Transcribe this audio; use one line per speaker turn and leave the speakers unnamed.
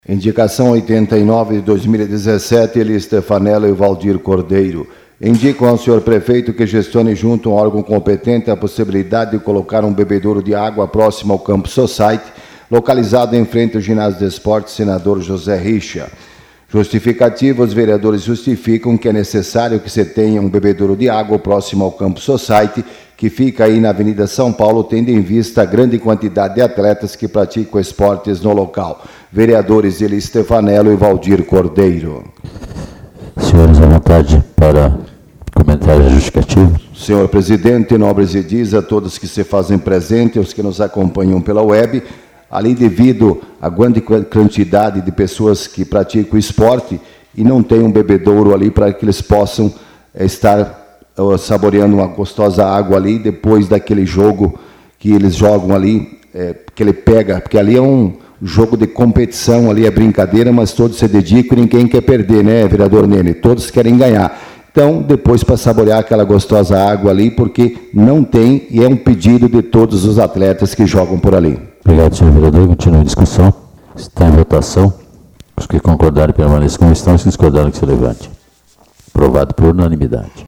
Indicação 89 de 2017, Eli Stefanello e Valdir Cordeiro. Indicam ao senhor prefeito que gestione junto a um órgão competente a possibilidade de colocar um bebedouro de água próximo ao Campus Society, localizado em frente ao ginásio de esportes Senador José Richa. Justificativa, os vereadores justificam que é necessário que se tenha um bebedouro de água próximo ao Campus Society, que fica aí na Avenida São Paulo, tendo em vista a grande quantidade de atletas que praticam esportes no local. Vereadores Eli Stefanello e Valdir Cordeiro.
Senhores, à vontade para comentários justificativos.
Senhor presidente, nobres edis, a todos que se fazem presente, aos que nos acompanham pela web, ali devido à grande quantidade de pessoas que praticam esporte e não tem um bebedouro ali para que eles possam estar saboreando uma gostosa água ali depois daquele jogo que eles jogam ali, que ele pega, porque ali é um jogo de competição, ali é brincadeira, mas todos se dedicam e ninguém quer perder, né, vereador Nene? Todos querem ganhar. Então, depois para saborear aquela gostosa água ali, porque não tem e é um pedido de todos os atletas que jogam por ali.
Obrigado, senhor vereador. Continua a discussão. Está em votação. Os que concordarem permaneçam como estão, os que discordarem que se levante. Aprovado por unanimidade.